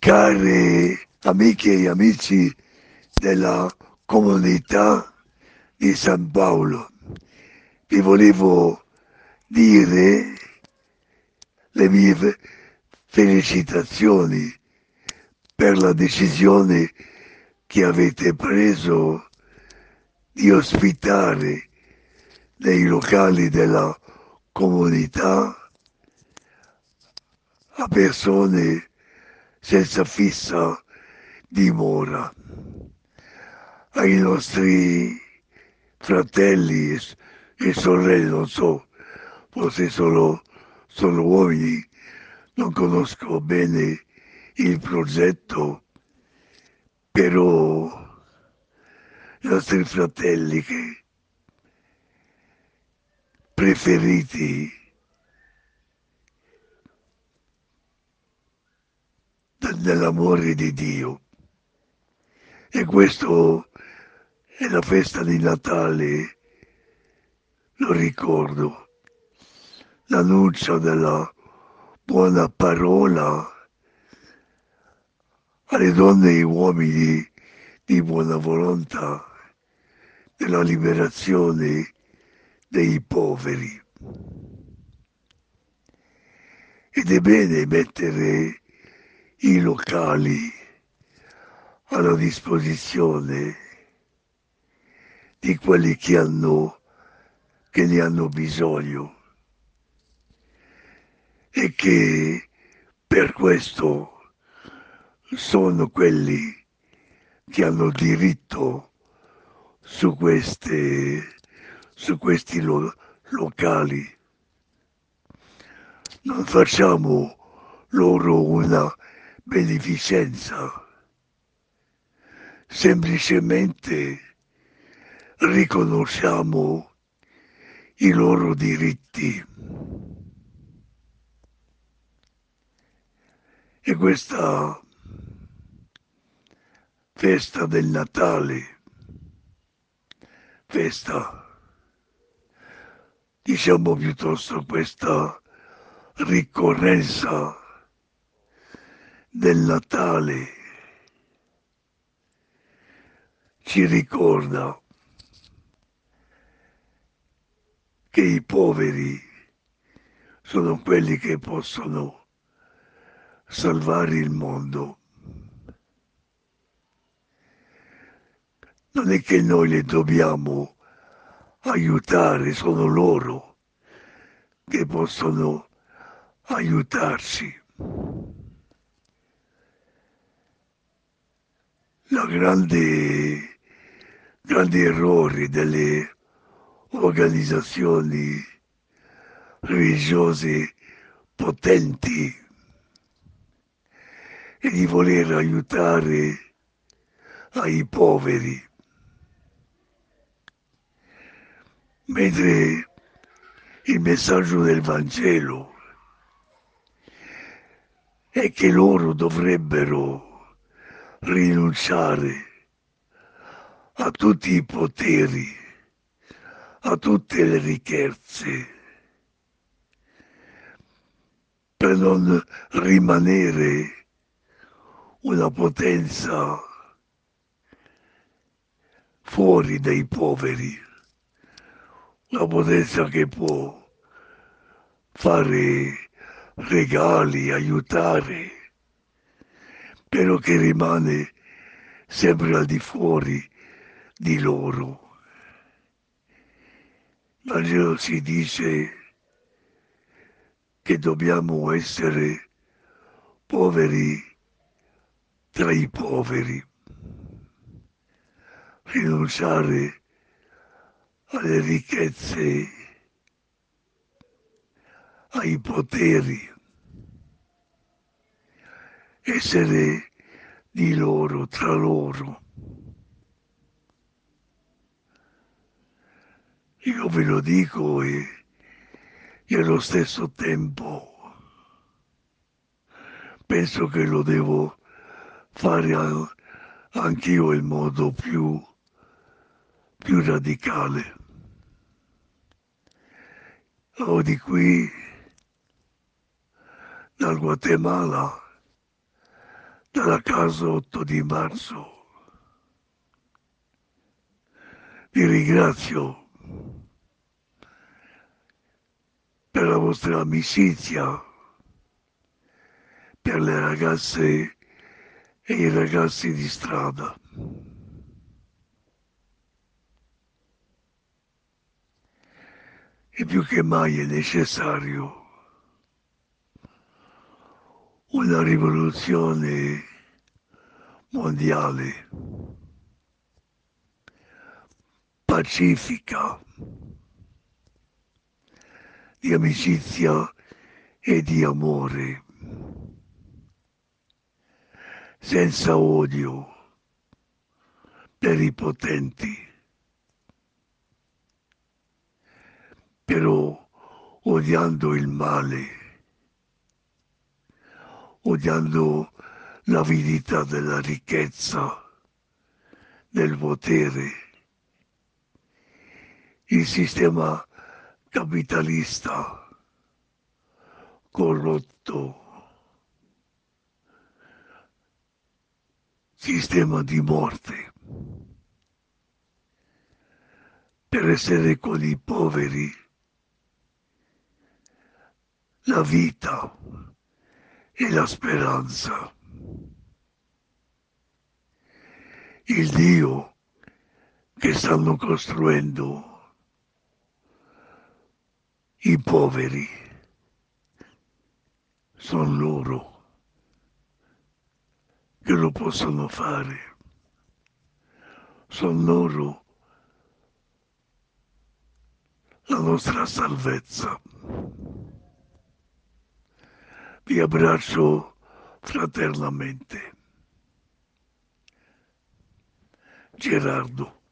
Cari amiche e amici della comunità di San Paolo, vi volevo dire le mie felicitazioni per la decisione che avete preso di ospitare nei locali della comunità a persone senza fissa dimora, ai nostri fratelli e sorelle, non so, forse sono uomini, non conosco bene il progetto, però i nostri fratelli che preferiti nell'amore di Dio. E questo è la festa di Natale, lo ricordo, l'annuncio della buona parola alle donne e uomini di buona volontà della liberazione dei poveri. Ed è bene mettere i locali alla disposizione di quelli che ne hanno bisogno e che per questo sono quelli che hanno diritto su questi locali. Non facciamo loro una beneficenza, semplicemente riconosciamo i loro diritti. E questa festa del Natale, festa, diciamo piuttosto questa ricorrenza del Natale, ci ricorda che i poveri sono quelli che possono salvare il mondo. Non è che noi li dobbiamo aiutare, sono loro che possono aiutarci. La grandi errori delle organizzazioni religiose potenti è di voler aiutare ai poveri, mentre il messaggio del Vangelo è che loro dovrebbero rinunciare a tutti i poteri, a tutte le ricchezze, per non rimanere una potenza fuori dai poveri, una potenza che può fare regali, aiutare, però che rimane sempre al di fuori di loro. Il Vangelo si dice che dobbiamo essere poveri tra i poveri, rinunciare alle ricchezze, ai poteri, essere di loro, tra loro. Io ve lo dico e allo stesso tempo penso che lo devo fare anch'io in modo più radicale. Ho di qui, dal Guatemala, dalla casa 8 di marzo. Vi ringrazio per la vostra amicizia, per le ragazze e i ragazzi di strada. E più che mai è necessario una rivoluzione mondiale, pacifica, di amicizia e di amore, senza odio per i potenti, però odiando il male, odiando l'avidità della ricchezza, del potere, il sistema capitalista corrotto, sistema di morte, per essere con i poveri la vita e la speranza. Il Dio che stanno costruendo i poveri sono loro che lo possono fare, sono loro la nostra salvezza. Vi abbraccio fraternamente. Gerardo.